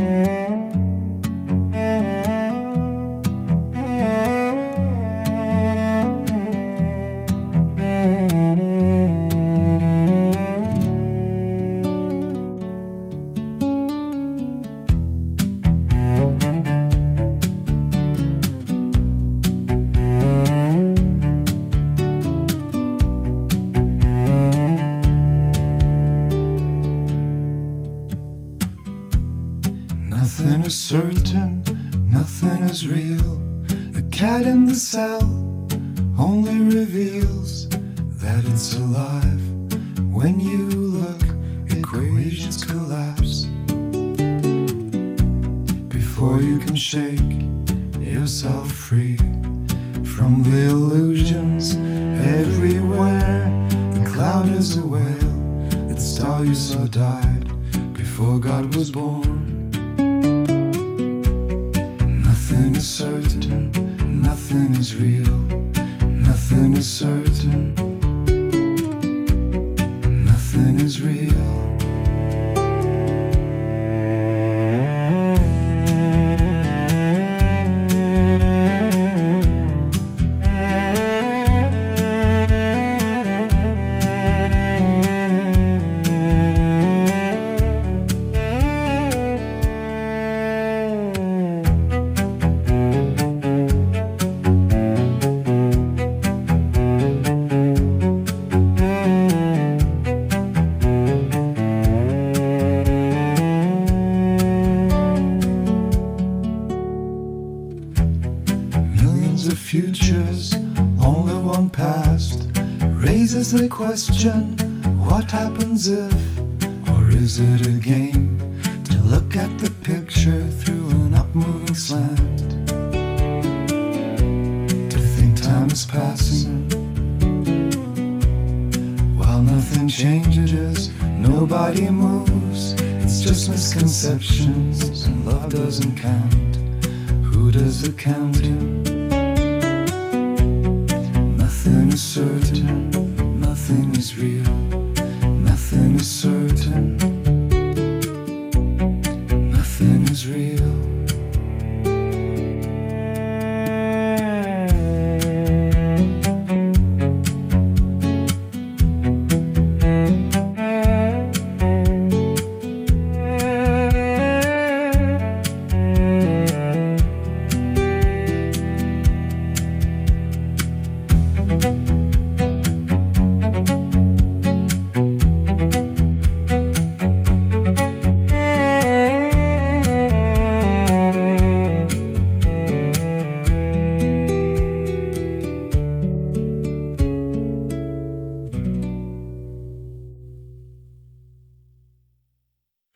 Nothing is certain, nothing is real. The cat in the cell only reveals that it's alive. When you look, equations collapse. Before you can shake yourself free from the illusions everywhere, the cloud is a whale. The star you saw died before God was born. Nothing is certain, nothing is real. Nothing is certain, nothing is real. Of futures, only one past raises the question, what happens if? Or is it a game to look at the picture through an up-moving slant? To think time is passing while nothing changes, nobody moves. It's just misconceptions and love doesn't count. Who does the counting? Nothing is certain, nothing is real. Nothing is certain.